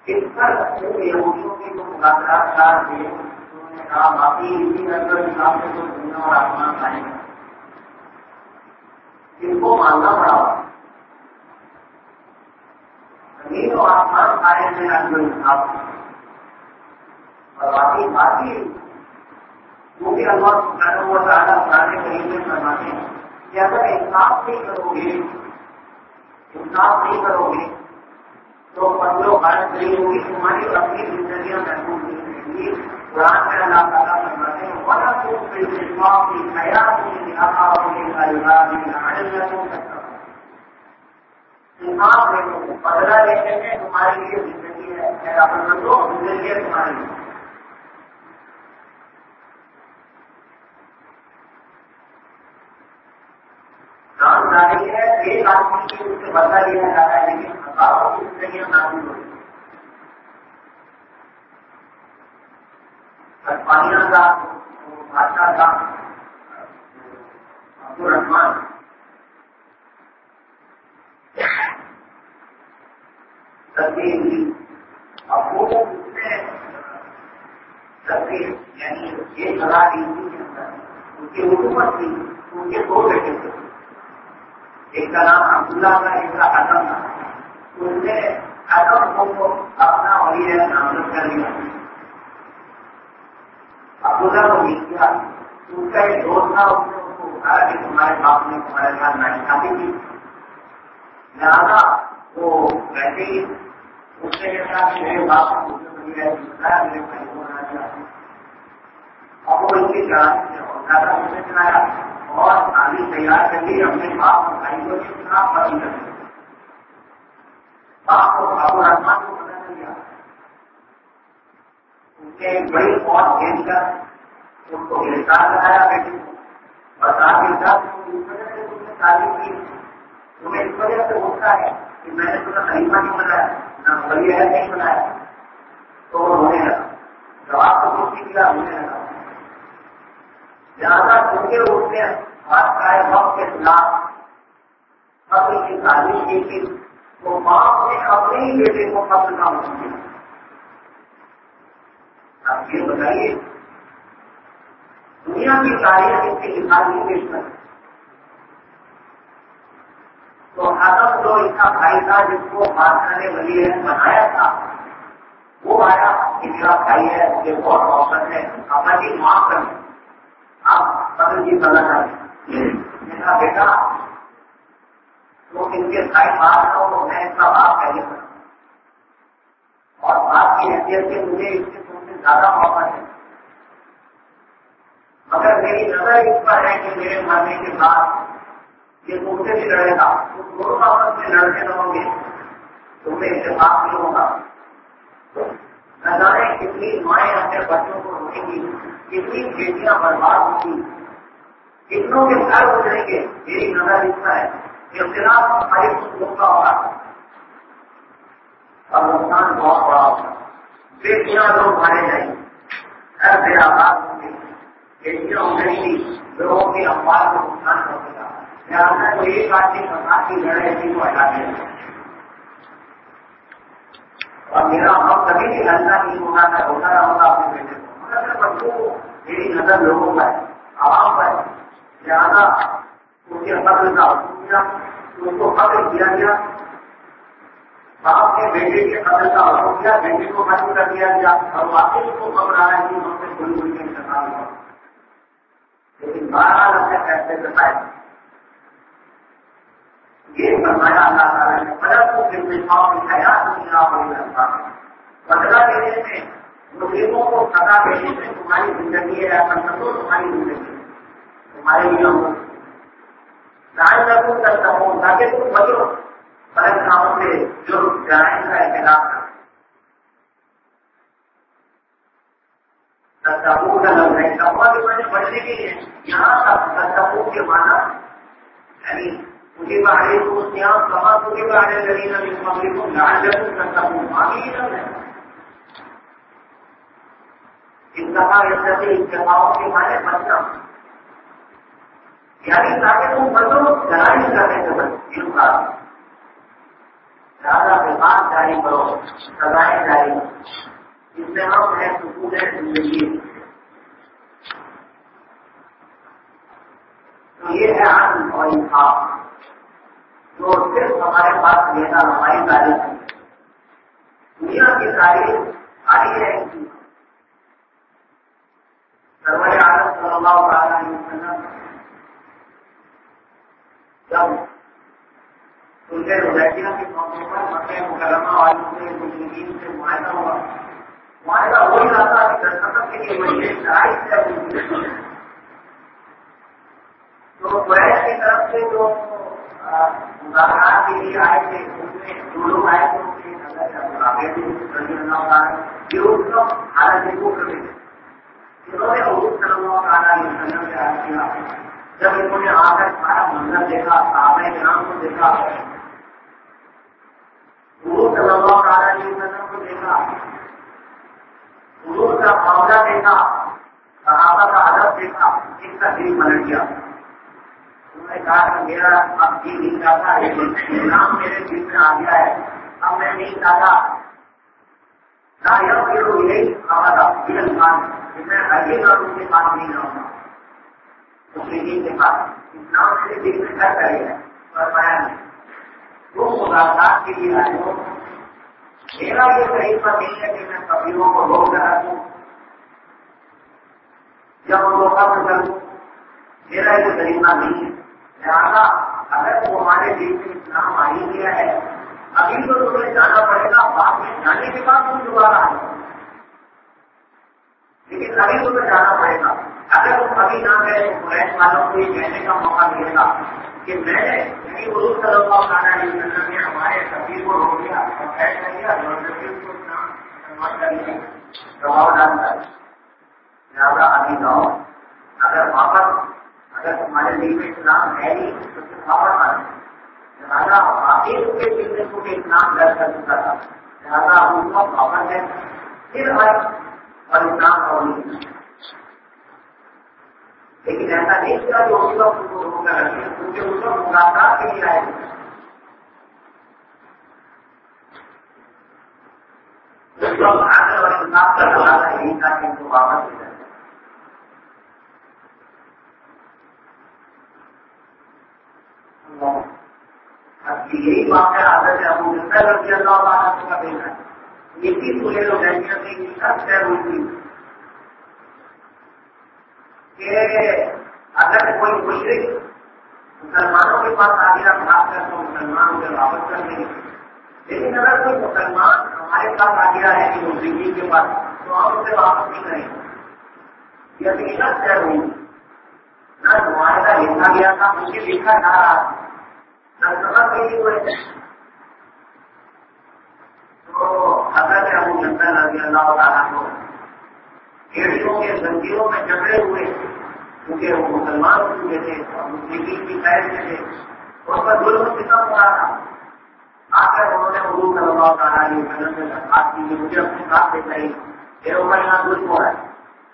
اس پر یہودیوں کی جو مذاکرات کار تھے انہوں نے کہا باقی اسی نظر اسلام سے جو دنیا اور آسمان آئے گا ان کو ماننا پڑا زمین اور آسمان آئے میں نظر انصاف اور باقی باقی وہ بھی اللہ سبحانہ و تعالیٰ قرآن کریم میں فرماتے ہیں کہ اگر انصاف نہیں کرو گے تو فضل و غارت نہیں ہوگی تمہاری اپنی زندگیاں محفوظ نہیں رہیں گی. قرآن میں اللہ تعالیٰ فرماتے ہیں وَلَا تُؤْمِنُ بِالْحَقِّ حَيَاةٌ لِأَقَابِلِ الْعَذَابِ انصاف دیکھو بدلہ لینے میں تمہارے لیے زندگی ہے میرا بندو زندگی ہے تمہارے لیے. نام جاری ہے ایک آدمی کی اس سے بدلا لیا جاتا ہے لیکن ہزاروں کی زندگیاں نازل ہوئی. پانیہ کا بادشاہ تھا عبدالرحمان اب وہ اس میں یعنی 1,000 عیسوی کے اندر ان کی حکومت تھی. ان کے 2 بیٹے تھے ایک کا نام عبداللہ تھا ایک کا حسن تھا. اس نے حسن کو اپنا ولی نامزد کر لیا. عبداللہ کو نہیں کیا. اس کا ایک دوست تھا اس نے اس کو بتایا کہ تمہارے باپ نے تمہارے ساتھ ناانصافی کی لہٰذا وہ ویسے ہی اس نے کہا کہ میرے باپ کو میرے بھائی کو بنانا چاہتے ہیں. اب وہ ان کی جانچ زیادہ اسے چلایا اور تعلیم تیار کر لی اپنے باپ اور بھائی کو اتنا پسند کر دیا. باپ کو عبدالرحمان کو پتہ چل گیا. اس نے ایک بڑی فوج بھیج کر اس کو گرفتار کرایا بیٹے کو اور کہا کہ اس وجہ سے تم نے تعلیم کی تمہیں اس وجہ سے ہوتا ہے کہ میں نے تمہیں خلیفہ نہیں بنایا نہ ولی عہد نہیں بنایا. تو وہ رونے لگا. جواب تو کچھ نہیں دیا رونے لگا. لہٰذا کیونکہ اس نے بادشاہ وقت کے خلاف فصل کی تعلیم کی تھی تو باپ نے اپنے ہی بیٹے کو فصل کا حکم دیا. آپ یہ بتائیے دنیا کی تاریخ اس کی حفاظتی پیش کر تو حضرت جو اس کا بھائی تھا جس کو بادشاہ نے ولی عہد بنایا تھا وہ آیا کہ میرا بھائی ہے مجھے بہت اوسط ہے اپنا جی معاف کر دیں آپ بدل کی سزا کریں. میرا بیٹا تو ان کے بھائی بات ہو تو میں اس کا باپ پہلے کروں اور باپ کی حیثیت سے مجھے اس سے تم سے زیادہ موقع ہے. مگر میری نظر اس پر ہے کہ میرے مرنے کے بعد یہ تم سے بھی لڑے گا تو دونوں آپس میں لڑتے رہو گے تمہیں اتفاق نہیں ہوگا. نہ جانے کتنی مائیں اپنے بچوں کو روکیں گی کتنی بیٹیاں برباد ہوں گی کتنوں کے گھر ہو جائیں گے. میری نظر اس پر ہے کہ اختلاف ہماری لوگوں کا ہوگا اور نقصان بہت بڑا ہوگا. بیٹیاں لوگ مارے جائیں گے گھر بے آباد ہوں گے بیٹیاں اٹھیں گی لوگوں کے اموال کو نقصان پہنچے گا. لہٰذا تو ایک آدمی فساد کی لڑائی اسی کو ہٹا دے گا اور میرا ہم کبھی بھی ہلکا نہیں ہوگا نہ ہوتا رہا ہوگا اپنے بیٹے کو. مگر بچوں کو میری نظر لوگوں پر ہے عوام پر ہے. لہٰذا ان کے فضل کا حکم دیا ان کو فضل دیا گیا. باپ نے بیٹے کے فضل کا حکم دیا بیٹے کو ختم کر دیا گیا اور واقعی اس کو خبر آ رہا ہے کہ ہم سے بڑی بڑی کے انتقال ہوا لیکن بہرحال اپنے فیصلے سے پائے. یہ فرمایا اللہ تعالیٰ نے غلط کو انتخاب کی حیات دنیا اور بدلا دینے میں مسلموں کو سزا دینے میں تمہاری زندگی ہے تو تمہاری زندگی ہے تمہارے لیے لائن کرتا ہوں تاکہ تم بچو غلط کاموں سے جو جرائم کا احتجاج کرو. تصور کا لفظ ہے تقویٰ کے معنی بچنے کے لیے یہاں تک تصور کے معنی یعنی مجھے باہر کو سیاح کما مجھے باہر زمین مملک کو لعلکم تتقون معاملے لفظ ہے. انتہا سے انتہاؤں کے معنی بچنا یعنی تاکہ تم بچو جرائم کرنے سے بچو. زیادہ پیغام جاری کرو، سزائیں جاری کرو، اس میں ہم ہے سکون ہے زندگی۔ تو یہ ہے عدل اور انصاف جو صرف ہمارے پاس لینا ہماری تاریخ ہے۔ دنیا کی تاریخ آئی ہے سرور عالم صلی اللہ علیہ وسلم جب سلح حدیبیہ کے موقع پر مکہ مکرمہ والوں سے مشرکین سے معاہدہ ہوا، معاہدہ وہی رہا کہ دستخط کے لیے وہی شرائط ہے۔ تو قریش کی طرف سے جو مذاکرات کے لیے آئے تھے اس میں جو لوگ آئے تھے ان کے رضی اللہ عنہ یہ اس کو حالت کو کر رہے تھے۔ انہوں نے حضور صلی اللہ علیہ وسلم سے عرض کیا، جب انہوں نے آ کر سارا منظر دیکھا، صحابہ کرام کو دیکھا، حضور صلی اللہ علیہ وسلم کو دیکھا، حضور کا معاملہ دیکھا، صحابہ کا ادب دیکھا، اس کا دل پلٹ گیا۔ انہوں نے کہا کہ میرا اب جی نہیں چاہتا، اسلام میرے دل میں آ گیا ہے، اب میں نہیں چاہتا نہ یہی آواز یہ انسان ہے، میں آگے کا ان کے پاس نہیں رہوں گا، مسلمین کے پاس اسلام میرے دل میں گھر کرے گا، فرمایا نہیں وہ ملاقات کے لیے آئے ہو، میرا یہ طریقہ نہیں ہے کہ میں کبیروں کو روک کر رکھوں یا ان کو قبض کر دوں، میرا یہ طریقہ نہیں ہے۔ لہٰذا اگر وہ ہمارے دل میں اسلام آ ہی گیا ہے، ابھی تو تمہیں جانا پڑے گا، بعد میں جانے کے بعد تم دوبارہ آئے، لیکن ابھی تمہیں جانا پڑے گا۔ اگر تم ابھی نہ گئے تو قریش والوں کو یہ کہنے کا موقع ملے گا کہ میں نے حضور صلی اللہ علیہ وسلم نے ہمارے سبھی کو روک دیا اور فیصلہ کیا کو اسلام کر لیا، دباؤ ڈالتا ہے، لہٰذا ابھی جاؤ، اگر واپس اگر تمہارے دل میں اسلام ہے ہی تو پھر واپس آ جائے۔ لہٰذا باقی اس کے دل میں تمہیں اسلام درج کر چکا تھا، لہٰذا اس وقت واپس ہے، پھر آئے اور اسلام اور نہیں، لیکن ایسا نہیں کیا کہ اس وقت ان کو روک کر رکھے، کیونکہ اس وقت ملاقات کے لیے آئے تھے۔ اس وقت عدل اور انصاف کا تقاضا یہی تھا کہ ان کو واپس لے جائے۔ یہی واقعہ حضرت ابو بکر رضی اللہ عنہ کا دیکھا ہے، اسی صلح حدیبیہ میں یہ سب طے ہوئی تھی کہ اگر کوئی مشرک مسلمانوں کے پاس آ گیا بھاگ کر تو مسلمان اسے واپس کر دیں گے، لیکن اگر کوئی مسلمان ہمارے پاس آ گیا ہے کہ مشرکین کے پاس تو ہم اسے واپس نہیں کریں گے۔ یہ حقیقت طے ہوئی، نہ معاہدہ لکھا گیا تھا، مجھے لکھا جا رہا تھا، دستخط کے لیے ہوئے تھے۔ تو حضرت ابو بکر رضی اللہ تعالیٰ کو ایڑیوں کے زنجیروں میں جکڑے ہوئے، کیونکہ وہ مسلمان ہو چکے تھے اور مسلمین کی قید میں تھے، اس پر ظلم و ستم ہو رہا تھا۔ آ کر انہوں نے حضور صلی اللہ تعالیٰ علیہ وسلم سے درخواست کی کہ مجھے اپنے ساتھ لے جائیے، میرے اوپر یہاں ظلم ہو رہا ہے۔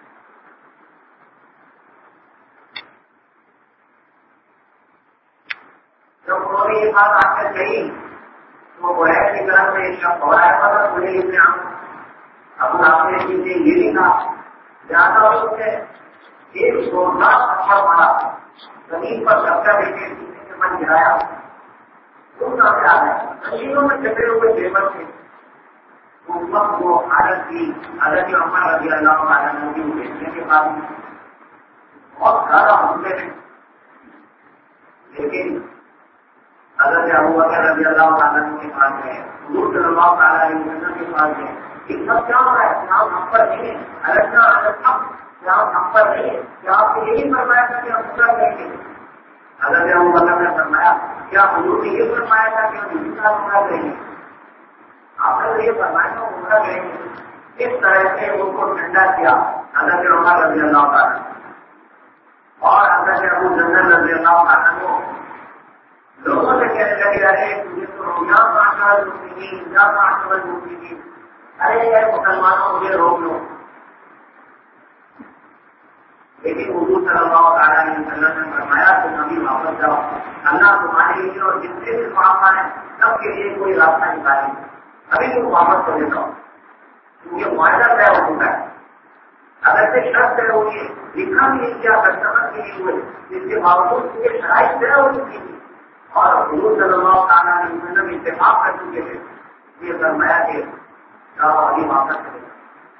جب انہوں نے یہ بات آ کر کہی تو قریش کی طرف سے ایک شخص اور آیا تھا، مجھے اس میں ابو آپ نے یہ بھی کہا، زیادہ اس نے ایک زوردار پتھر مارا، زمین پر دھکا دے کے پیچھے سے من گرایا، وہ کہاں سے آ گیا؟ زمینوں میں جکڑے ہوئے لیبر تھے۔ اس وقت وہ حالت کی حضرت عمر رضی اللہ عنہ کی دیکھنے کے بعد بہت زیادہ حملے ہیں، لیکن حضرت ابو بکر رضی اللہ عنہ کے پاس گئے، حضور صلی اللہ علیہ وسلم کے پاس گئے، یہ سب کیا ہو رہا ہے؟ کیا ہم پر نہیں ہے؟ الگنا الگ کیا ہم پر نہیں ہے؟ کیا آپ نے یہی فرمایا تھا کہ ہم پورا کریں گے؟ حضرت ابو بکر نے فرمایا، کیا حضور نے یہ فرمایا تھا کہ ہم اسی سال پورا کریں گے؟ آپ نے یہ فرمایا تھا پورا کریں گے۔ اس طرح سے ان کو ٹھنڈا کیا حضرت عمر رضی اللہ عنہ اور حضرت ابو بکر رضی اللہ عنہ کو لوگوں سے کہنے لگے، ارے تجھے تو یا معاشر المسلمین یا معاشر المسلمین، ارے اے مسلمانوں مجھے روک لو۔ لیکن حضور صلی اللہ علیہ وسلم نے فرمایا تم ابھی واپس جاؤ، اللہ تمہارے لیے اور جتنے بھی صحابہ ہیں سب کے لیے کوئی راستہ نکالی. ابھی تو واپس کر دیتا ہوں کیونکہ معاہدہ طے ہو چکا ہے. اگر سے شرط طے ہوگی لکھا بھی نہیں کیا کسٹمر کے لیے ہوئے جس کے باوجود کیونکہ شرائط طے ہو چکی تھی اور حضور صلی اللہ تعالیٰ علیہ وسلم اتفاق کر چکے تھے یہ فرمایا کہ ابھی واپس کرے گا.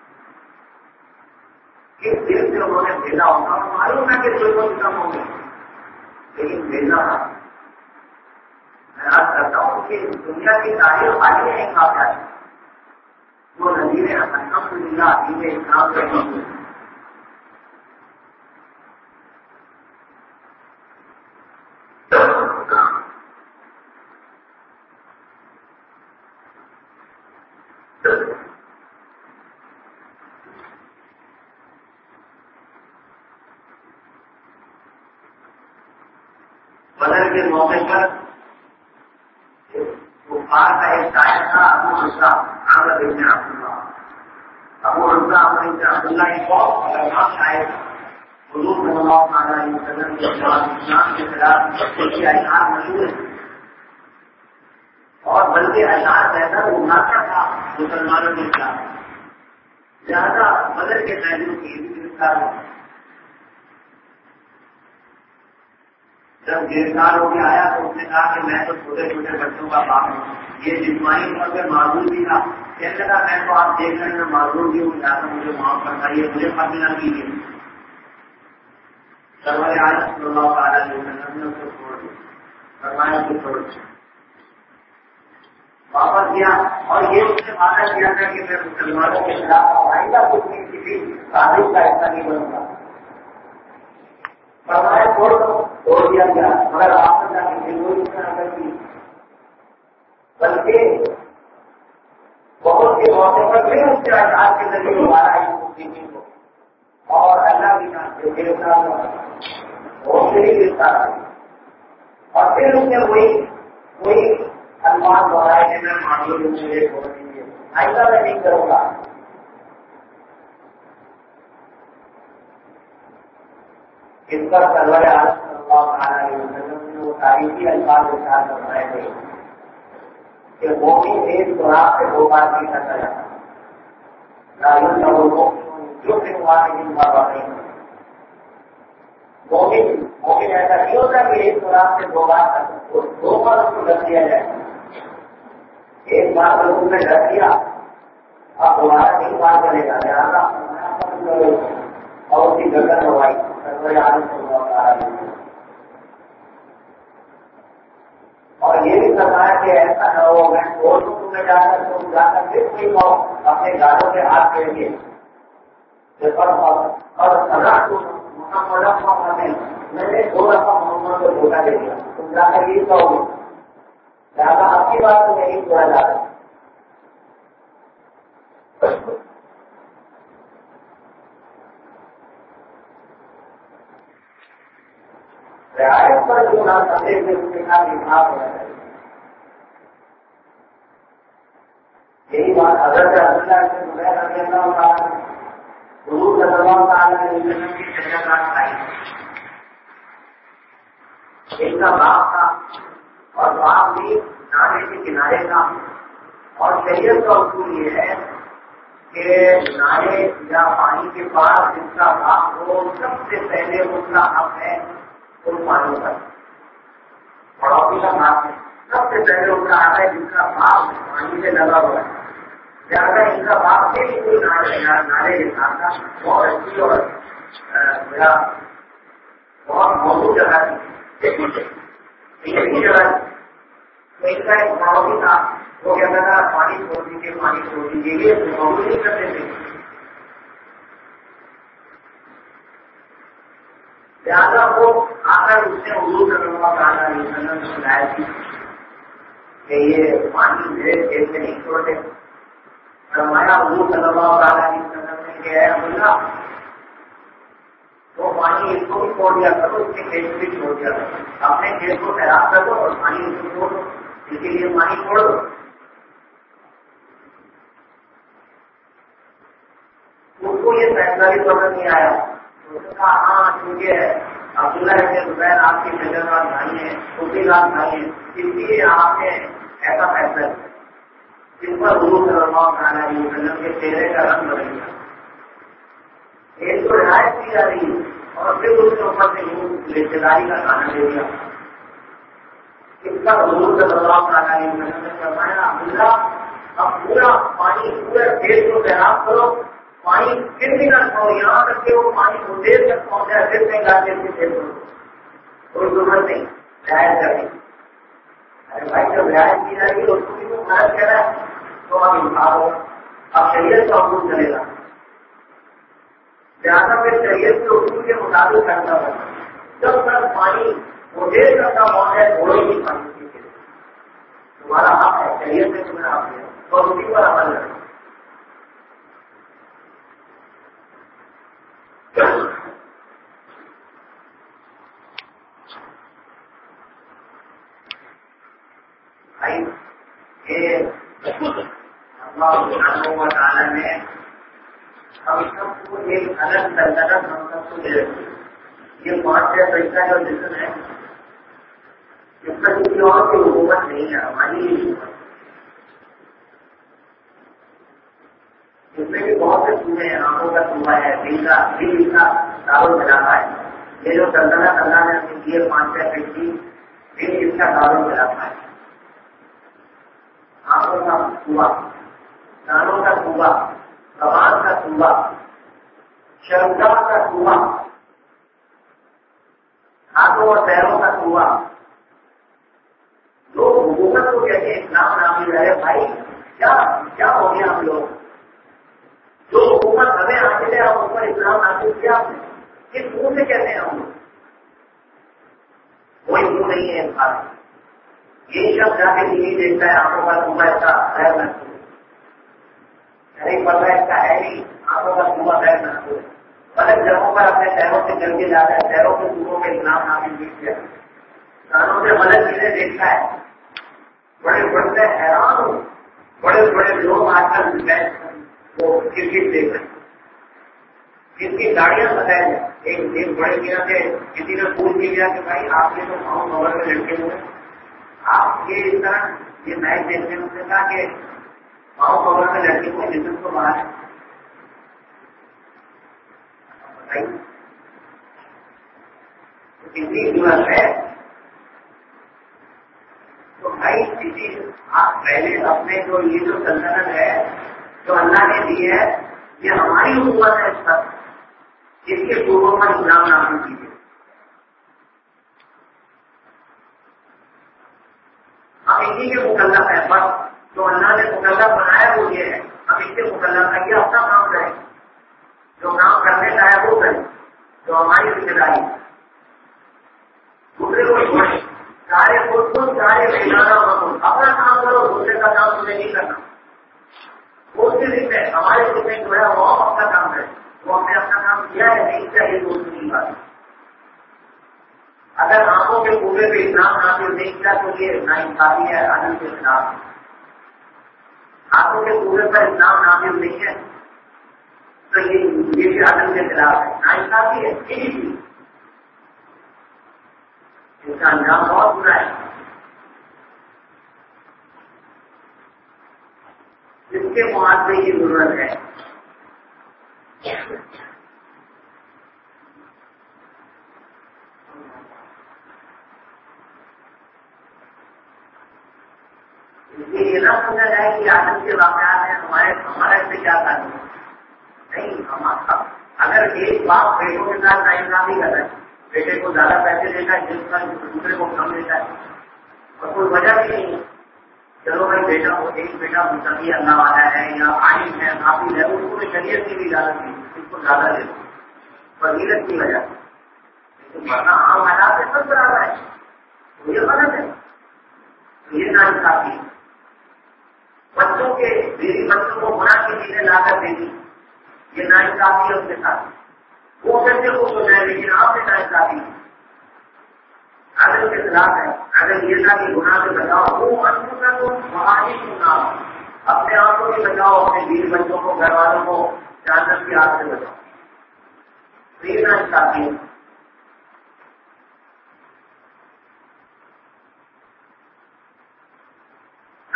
کس دل سے انہوں نے بھیجا ہوگا معلوم ہے کہ ضرورت کم ہوگی لیکن بھیجنا تھا. میں یاد کرتا ہوں کہ دنیا کی تاریخ خالی نہیں کھاتا ہے وہ نظیر الحمدللہ دین اسلام کے لیے بدر کے موقع پر کفار کا ایک شاعر تھا ابو رضا عامر بن عبداللہ. ابو رضا عامر بن عبداللہ ایک بہت خطرناک شاعر تھا. حضور صلی اللہ علیہ وسلم کے خلاف اسلام کے خلاف اس کے اشعار مشہور ہیں اور بلکہ اشعار بہتر ابھارتا تھا مسلمانوں کے خلاف. لہٰذا بدر کے قیدیوں کی گرفتار ہو. جب گرفتار ہو کے آیا تو اس نے کہا کہ میں تو چھوٹے چھوٹے بچوں کا باپ ہوں. یہ جسمانی طور پہ معذور بھی تھا. کہنے لگا میں تو آپ دیکھ رہے ہیں معذور بھی ہوں لہٰذا مجھے معاف فرمائیے مجھے قتل نہ کیجیے. سرور عالم صلی اللہ تعالیٰ علیہ وسلم نے اس کو چھوڑ دیا. فرمایا کہ چھوڑ واپس گیا اور یہ اس نے وعدہ کیا تھا کہ میں مسلمانوں کے خلاف آئندہ کچھ بھی کسی تعلیم کا حصہ نہیں بنوں گا. فرمایا چھوڑ دیا گیا مگر واپس جا کے اگر کی بلکہ بہت سے موقع پر پھر اس کے اشعار کے ذریعے دوبارہ آئی مسلمین کو اور اللہ کی جان سے گرفتار بہت سے ہی گرفتار آئی اور پھر اس نے وہی الفاظ دوہرائے کہ میں معاملے میں مجھے چھوڑ دیجیے آئندہ میں نہیں کروں گا. اس پر سرور عالم صلی اللہ تعالیٰ علیہ وسلم نے وہ تاریخی الفاظ ارشاد فرمائے تھے کہ مومن ایک سوراخ سے دو بار نہیں کرتا جاتا. جو بھی مومن ایسا نہیں ہوتا کہ ایک سوراخ سے دو بار کر دو بار اس کو ڈر دیا جائے. ایک بار اگر اس نے ڈر دیا اب دوبارہ تین بار کرے گا لہٰذا اور اس کی گردن لگائی سرور عالم صلی اللہ تعالیٰ علیہ وسلم. اور یہ بھی فرمایا کہ ایسا نہ ہو میں چھوڑ دوں تمہیں جا کر تم جا کر پھر کوئی کہو اپنے گالوں کے ہاتھ پھیر کے اور سزا کو میں نے 2 دفعہ محمد کو دھوکہ دے دیا تم جا کر یہ کہو گے لہٰذا آپ کی بات تو نہیں چھوڑا جا رہا. رعایت پر جو نہ کرتے تھے اس کے ساتھ انصاف ہونا چاہیے. یہی بات حضرت عبداللہ بن زبیر رضی اللہ تعالیٰ نے حضور صلی اللہ تعالیٰ علیہ وسلم کی شجاعت آئی. ایک کا باغ تھا اور باغ بھی نالے کے کنارے تھا اور شریعت کا اصول یہ ہے کہ نالے یا پانی کے پاس جس کا باغ ہو سب سے پہلے اس کا حق ہے اس پانی پر. پڑوسی کا باغ ہے سب سے پہلے اس کا حق ہے جس کا باغ پانی سے لگا ہوا ہے. لہٰذا ان کا باغ میں بھی کوئی نالے کے ساتھ تھا بہت اچھی اور میرا بہت موجود جگہ تھی. جگہ تو ان کا ایک پڑوسی تھا وہ کہتا تھا پانی چھوڑ دیجیے پانی چھوڑ دیجیے یہ قبول نہیں کرتے تھے. لہٰذا وہ آ کر اس نے حضور صلی اللہ تعالیٰ علیہ وسلم نے شکایت کی کہ یہ پانی میرے کھیت میں نہیں چھوڑتے. فرمایا حضور صلی اللہ تعالیٰ علیہ وسلم نے کہ اے عبداللہ وہ پانی اس کو بھی چھوڑ دیا کرو اس کے کھیت بھی چھوڑ دیا کرو. اپنے کھیت کو سیراب کر دو اور پانی اس کو چھوڑ دو اس کے لیے پانی چھوڑ دو. اس کو یہ فیصلہ بھی پسند نہیں آیا. ہاں کیونکہ عبداللہ ابن زبیر آپ کی شجاعت بھائی ہیں خصوصی بات بھائی ہیں اس لیے آپ نے ایسا فیصلہ جس پر حضور صلی اللہ علیہ وسلم کے چہرے کا رنگ بدل گیا. ایک تو رعایت کی جا رہی ہے اور پھر اس کے اوپر سے رشتے داری کا کھانا دے دیا. اس پر حضور صلی اللہ علیہ وسلم نے فرمایا اللہ اب پورا پانی پورے دیش کو سیراب کرو, پانی پھر بھی نہ چھوڑو, یہاں تک کہ وہ پانی کو دیر تک پہنچا پھر نہیں لاتے پھر کرو, کوئی ضرورت نہیں رعایت کرنے. ارے بھائی جب رعایت کی جائے گی تو اس کو بھی تو غلط کہہ رہا ہے تو اب انکار ہو, اب شریعت کا حکم چلے گا. لہٰذا پھر شریعت کے اصول کے مطابق کرتا ہے. جب تک پانی وہ دیر کرتا پہنچے تھوڑے ہی پانی پیتے, تمہارا حق ہے, شریعت نے تمہیں حق دیا اور اسی پر عمل کرو. اللہ سبحانہ و تعالیٰ نے ہم سب کو ایک الگ سلطنت ہم سب کو دے رکھی. یہ 5 پیسہ جو جسم ہے اس پر کسی اور کی حکومت نہیں ہے, ہماری ہی حکومت. اس میں بھی بہت سے صوبے ہیں, آنکھوں کا صوبہ ہے, دل کا دارالخلافہ ہے. یہ جو سلطنت اللہ نے اپنی دیے 5 پیسی دل اس کا دارالخلافہ ہے. آنکھوں کا صوبہ, کانوں کا صوبہ, زبان کا صوبہ, شرمگاہ کا صوبہ, ہاتھوں اور پیروں کا صوبہ. لوگ حکومت کو کہتے ہیں اسلام نافذ ہے. بھائی کیا ہو گیا ہم لوگ, جو حکومت ہمیں حاصل ہے ہم اس پر اسلام نافذ کیا آپ نے, کس منہ سے کہتے ہیں ہم لوگ؟ کوئی منہ نہیں ہے اس بات. یہ شخص جا کے نہیں دیکھتا ہے آنکھوں کا صوبہ اس کا غیر محسوس نہیں پڑتا ہے, اس کا ہے نہیں آنکھوں کا صوبہ غیر محسوس. الگ جگہوں پر اپنے پیروں سے چل کے جاتا ہے, پیروں کے صوبوں میں اسلام نافذ نہیں کیا. کانوں سے غلط چیزیں دیکھتا ہے. بڑے بڑے حیران ہو, بڑے بڑے لوگ آج کل وہ کرکٹ دیکھ رہے ہیں, جن کی گاڑیاں بتایا جائے. ایک بڑے میاں سے کسی نے پوچھ دیا کہ بھائی آپ نے تو گاؤں خبر میں لڑکے ہوئے, آپ یہ اس طرح یہ میچ دیکھنے میں کہا کہ گاؤں خبر میں لڑکے ہوئے جسم کو باہر ہے. بتائیے کتنی ضرورت ہے. تو بھائی کسی آپ پہلے اپنے جو یہ جو سلطنت ہے جو اللہ نے دی ہے یہ ہماری حکومت ہے, اس پر اس کے صوبوں پر اسلام نافذ کیجیے. ہم اسی کے مکلف ہیں, بس جو اللہ نے مکلف بنایا وہ یہ ہے, ہم اس کے مکلف ہیں. یہ اپنا کام کریں, جو کام کرنے کا ہے وہ کریں, جو ہماری ذمہ داری ہے. دوسرے کو چھوڑیں, سارے خود سارے بیگانہ مت, اپنا کام کرو, دوسرے کا کام تمہیں نہیں کرنا. وہ اس کے ذمہ ہے, ہمارے ذمہ جو ہے وہ اپنا کام کریں. وہ ہم نے اپنا کام کیا ہے نہیں کیا یہ دوسری کی بات ہے. اگر آنکھوں کے پورے پہ اسلام نافذ نہیں کیا تو یہ ناانصافی ہے, عدل کے خلاف. آنکھوں کے پورے پر اسلام نافذ نہیں ہے تو یہ بھی عدل کے خلاف ہے, ناانصافی ہے. یہی چیز اس کا انجام بہت برا ہے. اس کے معاوضے کی ضرورت ہے. یہ نہ سمجھا جائے کہ آدمی کے واقعات ہیں ہمارا اس سے کیا تعلق نہیں. اگر ایک باپ بیٹوں کے ساتھ ناانصافی کر رہا ہے, بیٹے کو زیادہ پیسے دیتا ہے جس کا دوسرے کو کم دیتا ہے اور کوئی وجہ بھی نہیں ہے, چلو بھائی بیٹا ہو, ایک بیٹا مستقی اللہ والا ہے یا عالم ہے حافظ ہے, اس کو شریعت کی بھی اجازت دی, اس کو زیادہ دے دو فضیلت کی وجہ سے. لیکن ورنہ عام حالات میں سب برابر ہے, تو یہ غلط ہے, یہ ناانصافی ہے. بچوں کے میری بچوں کو گناہ کی چیزیں لا کر دے دی, یہ ناانصافی ہے. اس کے ساتھ وہ بچے خوش ہو جائے لیکن آپ سے ناانصافی عدل کے خلاف ہے. اگر یہ تھا کہ گناہ سے بچاؤ, وہ بچوں کا تو مہاجی گناہ, اپنے آپ کو بھی بچاؤ, اپنے بیوی بچوں کو گھر والوں کو جانور کی آگ سے بچاؤ. تو یہ ناانصافی ہے.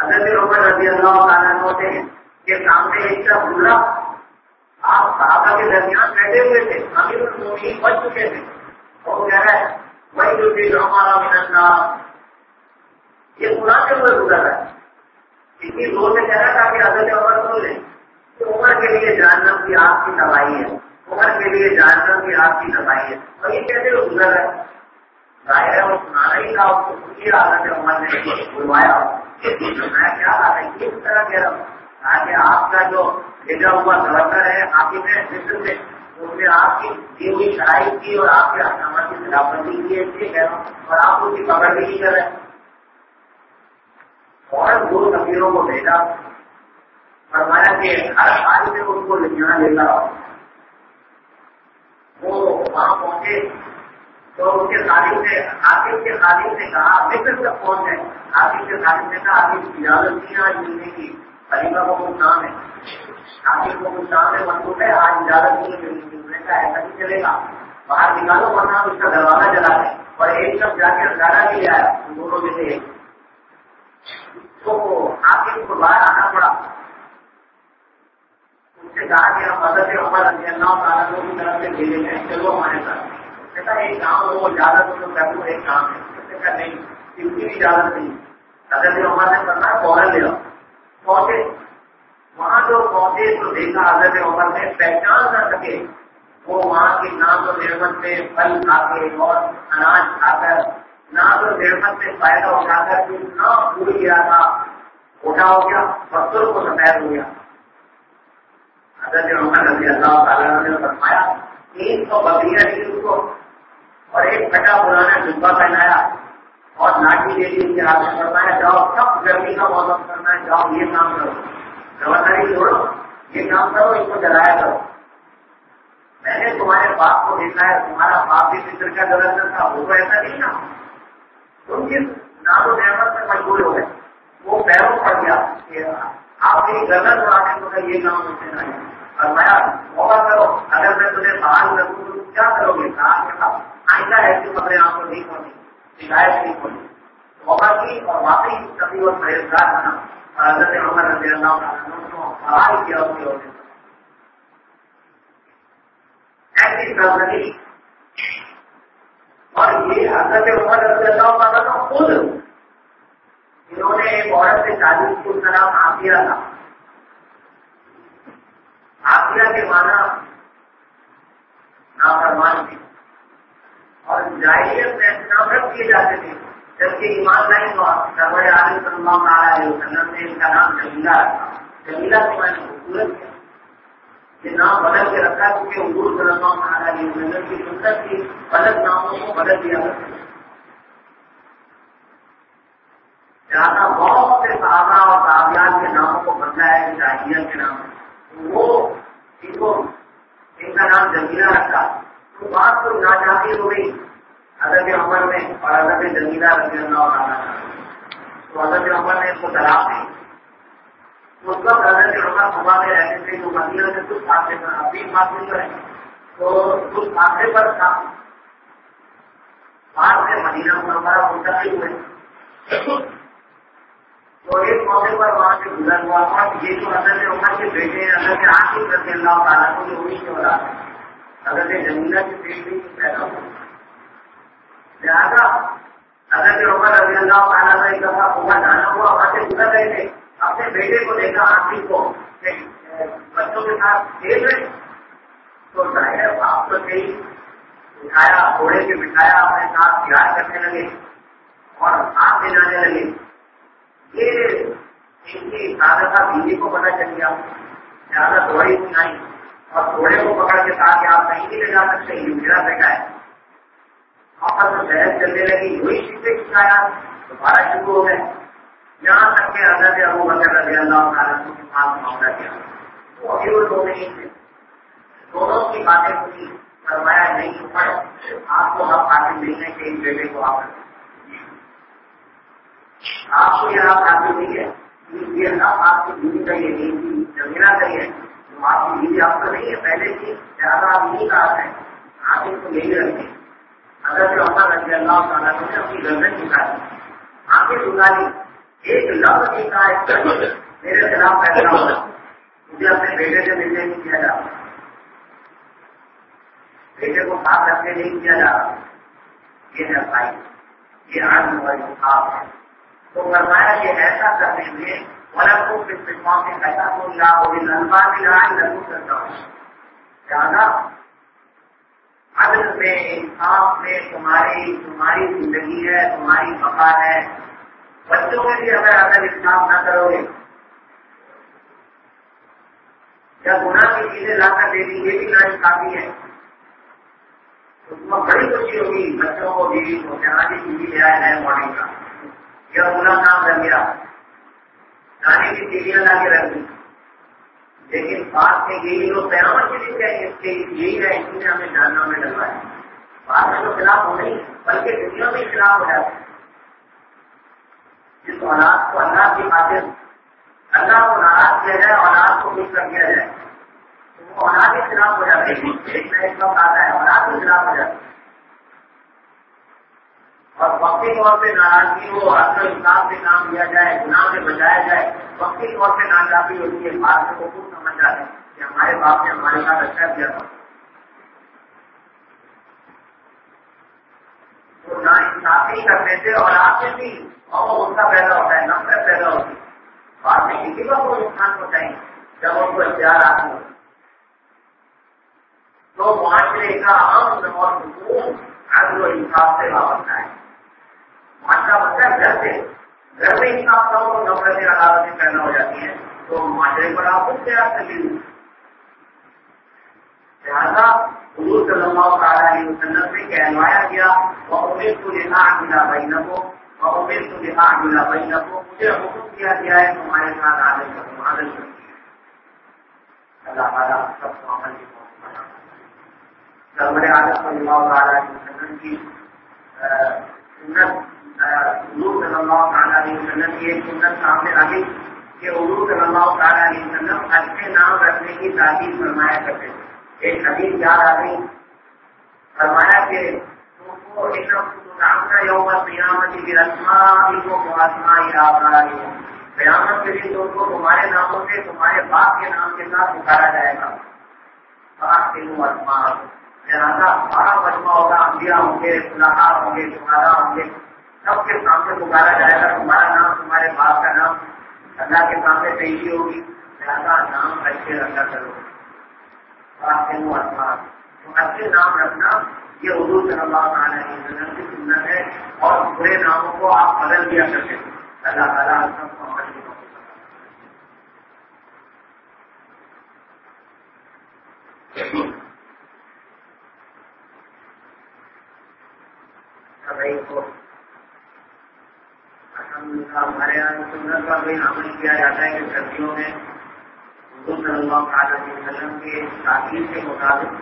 حضرت عمر رضی اللہ تعالیٰ عنہ سے کے سامنے ایک کا بولا، آپ صحابہ کے درمیان بیٹھے ہوئے تھے، امیر المومنین بن چکے تھے، اور کہہ رہا ہے وہی جو بھی ہمارا منندا یہ سناتے ہوئے گزر رہا ہے، اسی زور سے کہہ رہا تھا کہ حضرت عمر سن لیں کہ عمر کے لیے جہنم کی آگ کی تباہی ہے، عمر کے لیے جہنم کی آگ کی تباہی ہے، اور یہ کہتے ہوئے گزر رہا ہے، ظاہر ہے وہ سنانا ہی تھا، اس کو سنیے حضرت عمر نے بلوایا، میں کیا بات ہے کس طرح کہہ رہا ہوں تاکہ آپ کا جو بھیجا ہوا گورنر ہے حاکم ہے مصر میں، اس نے آپ کی دی ہوئی شرائط کی اور آپ کے احکامات کی خلاف ورزی کی ہے، اس لیے کہہ رہا ہوں، اور آپ اس کی پکڑ بھی نہیں کر رہے، اور دو سفیروں کو بھیجا، فرمایا کہ ہر حال میں ان کو یہاں لے کر آؤ، وہ وہاں پہنچے تو اس کے خالد سے حاکم کے خالد نے کہا مصر تک پہنچ گئے، حاکم کے خالد نے کہا ابھی اجازت نہیں آج ملنے کی، خلیفہ کو کچھ کام ہے، حاکم کو کچھ کام ہے مطلوب ہے، آج اجازت نہیں ملنے کی، انہوں نے کہا ایسا نہیں چلے گا، باہر نکالو ورنہ اس کا دروازہ جلا دیں، اور ایک شخص جا کے ہتھیار بھی لے آیا، دونوں میں سے ایک، تو حاکم کو باہر آنا پڑا، ان سے کہا کہ ہم حضرت عمر رضی اللہ تعالیٰ کی طرف سے بھیجے گئے، چلو ہمارے ساتھ، ایک کام ہو اجازت ہو تو کر دوں، ایک کام ہے نہیں اس کی اجازت نہیں، حضرت عمر نے کرنا فوراً لے آؤ، پہنچے وہاں جو پہنچے تو دیکھا حضرت عمر نے پہچان نہ سکے، وہ وہاں کی ناز و نعمت سے پھل کھا کے اور اناج کھا کر ناز و نعمت سے فائدہ اٹھا کر اتنا بھول گیا تھا، اٹھا ہو گیا پتھر کو سفید ہو گیا، حضرت عمر رضی اللہ تعالیٰ نے فرمایا 300 بکریاں دی اس کو اور ایک پھٹا پرانا جبا پہنایا اور لاٹھی دے دی کے ہاتھ میں، فرمایا جاؤ سب گرمی کا موسم کرنا ہے، جاؤ یہ کام کرو، گورنری چھوڑو یہ کام کرو، اس کو جلایا کرو، میں نے تمہارے باپ کو دیکھا ہے، تمہارا باپ بھی فطر کا گورنر تھا، وہ تو ایسا نہیں نا، تم جس ناز و نعمت میں مشغول ہو گئے وہ پیروں پڑ گیا کہ آپ میری گردن اڑانے کو یہ کام مجھ سے نہ ہے، فرمایا موقع کرو، اگر میں تمہیں باہر رکھوں تو کیا کرو گے، کہا آئندہ ایسی خبریں آپ کو نہیں پہنچی، شکایت نہیں پہنچی، موقع کی اور واقعی کبھی اور پرہیزگار بنا، اور حضرت عمر رضی اللہ عنہ کو سوال کیا اس کے عہدے ایسی سرزنی، اور یہ حضرت عمر رضی اللہ عنہ خود انہوں نے ایک عورت سے شادی کی، اس کا نام عافیہ تھا، عافیہ کے معنی نافرمان تھی، اور جاہلیت میں نام رکھ دیے جاتے تھے، جبکہ ایمان نہیں ہوا، سرور عالم صلی اللہ علیہ وسلم نے ان کا نام جمیلہ رکھا، جمیلہ کے معنی خوبصورت ہے، یہ نام بدل کے رکھا کیونکہ حضور صلی اللہ علیہ وسلم کی سنت کی غلط ناموں کو بدل دیا کرتے ہیں، جہاں بہت سے صحابہ اور صحابیات کے ناموں کو بدلا ہے جاہلیت کے نام، وہ ان کا نام جمیلہ رکھا، تو بات کو ناچاہتی ہو گئی حضرت عمر میں اور حضرت جمیلہ رضی اللہ عنہ، تو حضرت عمر نے اس کو طلاق دی، اس وقت حضرت عمر صبح میں رہتے تھے تو مدینہ سے کچھ فاصلے پر، اپنی فاصلے پر ہے تو کچھ فاصلے پر تھا، بعد میں مدینہ منورہ منتقل ہوئے، تو ایک موقع پر وہاں سے گزر ہوا، اور یہ جو حضرت عمر کے بیٹے ہیں حضرت عاصم رضی اللہ تعالیٰ کو یہ انہیں کی اولاد ہے، حضرت جمیلہ کی بیٹی پیدا ہوئی، لہٰذا حضرت عمر رضی اللہ تعالیٰ نے ایک دفعہ عمر جانا ہوا، وہاں سے گزر رہے تھے، اپنے بیٹے کو دیکھا عاصم کو بچوں کے ساتھ کھیل رہے، تو ظاہر آپ کو صحیح اٹھایا، گھوڑے کے بٹھایا، اپنے ساتھ پیار کرنے لگے اور ہاتھ میں جانے لگے، یہ ان کی سادہ بیوی کو پتہ چل گیا، زیادہ دوڑی نہیں آئی اور گھوڑے کو پکڑ کے کہا کہ آپ کہیں بھی لے جا سکتے، یہ میرا بیٹا ہے، آپس میں بحث چلنے لگی، وہی چیزیں سکھایا، دوبارہ شروع ہو گئے، یہاں تک کہ حضرت ابو بکر رضی اللہ تعالیٰ کے پاس معاملہ کیا، وہ ابھی وہ دو نہیں تھے، دونوں کی باتیں سنی، فرمایا نہیں پڑ آپ کو حق حاصل نہیں ہے کہ اس بیٹے کو آپ کو یہ حق حاصل نہیں ہے، یہ حق آپ کی بیوی کا یہ نہیں تھی، جمیلہ کا یہ ہے، تو آپ کی بیوی آپ کو نہیں ہے پہلے کی، لہٰذا آپ نہیں کہا ہے، آپ اس کو یہی رکھیں، حضرت عمر رضی اللہ تعالیٰ نے اپنی گردن جھکا دی، آنکھیں جھکا دی، ایک لفظ نہیں کہا میرے خلاف فیصلہ ہوا، مجھے اپنے بیٹے سے ملنے نہیں کیا جا رہا، بیٹے کو ساتھ رکھنے نہیں کیا جا رہا، یہ ہے بھائی، یہ عدل و انصاف ہے۔ تو فرمایا کہ ایسا کرنے میں وَلَكُمْ فِي الْقِصَاصِ حَيَاةٌ لَا أُولِي الْأَلْبَابِ لَعَلَّكُمْ تَتَّقُونَ۔ لہذا عدل میں، انصاف میں تمہاری زندگی ہے، تمہاری بقا ہے۔ بچوں میں بھی اگر عدل انصاف نہ کرو گے یا گناہ کی چیزیں لا کر دے دی، یہ بھی ناانصافی ہے۔ اس میں بڑی خوشی ہوگی بچوں کو، بیوی کو، جہاں بھی ٹی وی لے آئے نئے ماڈل کا، یا بلا کام کر گیا، کھانے کی چیزیں لا کے رکھ دی، لیکن بات میں یہی لوگ قیامت کے لیے کہیں اس کے یہی ہے، اسی نے ہمیں جاننا میں ڈلوایا۔ بات میں تو خلاف ہو نہیں، بلکہ دنیا میں خلاف ہو جاتا ہے۔ جس اولاد کو اللہ کی خاطر اللہ کو ناراض کیا جائے، اولاد کو خوش کر دیا جائے، تو وہ اولاد کے خلاف ہو جاتے ہیں۔ ایک نہ ایک وقت آتا ہے اولاد کے خلاف ہو جاتا ہے، اور وقتی طور پہ ناراضگی ہو، عدل و انصاف سے کام لیا جائے، گناہ سے بچایا جائے، وقتی طور پہ ناکافی ہوتی ہے، بعد میں وہ خود سمجھ جاتے ہیں کہ ہمارے باپ نے ہمارے ساتھ اچھا کیا تھا۔ تو نا انصافی کرنے سے اور آپ میں بھی اور غصہ پیدا ہوتا ہے، نفرت پیدا ہوتی ہے، بعد میں کسی کو کوئی نقصان پہنچائیں جب ان کو اختیار آتی ہے۔ تو معاشرے کا امن اور سکون عدل و انصاف سے وابستہ ہے۔ معاشرہ بنتا ہے گھر میں انصاف کا ہو تو نفرتیں عداوتیں پیدا ہو جاتی ہیں، تو معاشرے پر آپ خود تیار کر لیجیے۔ لہٰذا حضور صلی اللہ علیہ وسلم سے کہلوایا گیا وَأُمِرْتُ لِأَعْدِلَ بَيْنَكُمْ وَأُمِرْتُ لِأَعْدِلَ بَيْنَكُمْ، مجھے حکم کیا گیا ہے تمہارے ساتھ عدل کروں، عدل کروں۔ اللہ تعالیٰ سب کو عمل کی توفیق عطا فرمائے۔ سرور اعظم صلی اللہ علیہ وسلم کی سنت، حضور صلی اللہ علیہ وسلم کی ایک سنت سامنے آ گئی کہ حضور صلی اللہ علیہ وسلم اچھے نام رکھنے کی تاکید فرمایا کرتے تھے۔ ایک حدیث یاد آ گئی، فرمایا کہ تم کو یوم قیامت قیامت کے دن تم کو تمہارے ناموں سے، تمہارے باپ کے نام کے ساتھ پکارا جائے گا۔ لہٰذا بڑا مجمع ہوگا، انبیاء ہوں گے، صلاحاء ہوں گے، شہداء ہوں گے، سب کے سامنے پکارا جائے گا، تمہارا نام، تمہارے باپ کا نام اللہ کے سامنے پیشی ہوگی۔ لہٰذا نام اچھے رکھا کرو، تو اچھے نام رکھنا یہ حضور صلی اللہ علیہ وسلم کی سنت ہے، اور برے ناموں کو آپ بدل دیا کرتے ہیں۔ اللہ تعالیٰ سب کو عمل کی توفیق عطا فرمائے۔ ہمارے یہاں سنت پر بھی عمل کیا جاتا ہے کہ سردیوں میں حضور صلی اللہ علیہ وسلم کے تاکید کے مطابق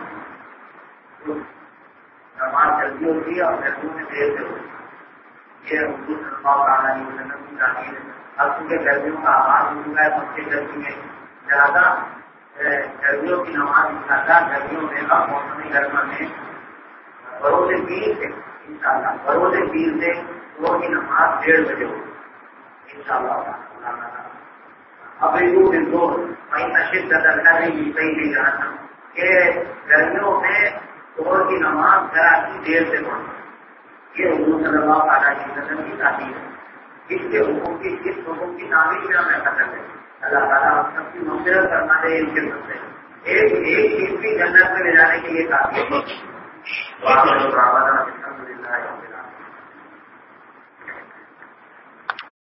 نماز جلدی ہوتی ہے اور سردیوں میں دیر سے ہوتی ہے۔ یہ حضور صلی اللہ علیہ وسلم کی تاکید ہے۔ اب چونکہ گرمیوں کا آغاز ہو چکا ہے، پنکھے چل چکے ہیں، لہٰذا گرمیوں کی نماز انشاءاللہ گرمیوں میں اب موسم گرما میں بروز پیر سے انشاءاللہ بروز پیر سے صبح کی نماز 1:30 بجے ہوگی انشاءاللہ۔ اب اشد درجہ نہیں صحیح جانا کہ گرمیوں میں صبح کی نماز ذرا کی دیر سے پڑھنا، یہ حضور صلی اللہ علیہ وسلم کی تعلیم ہے۔ اس حکم کی تعمیر میں ہم ایسا کرتے ہیں۔ اللہ تعالیٰ ہم سب کی مغفرت کرنا دے، ان کے سب سے ایک چیز بھی جنت میں لے جانے کے لیے کافی ہے۔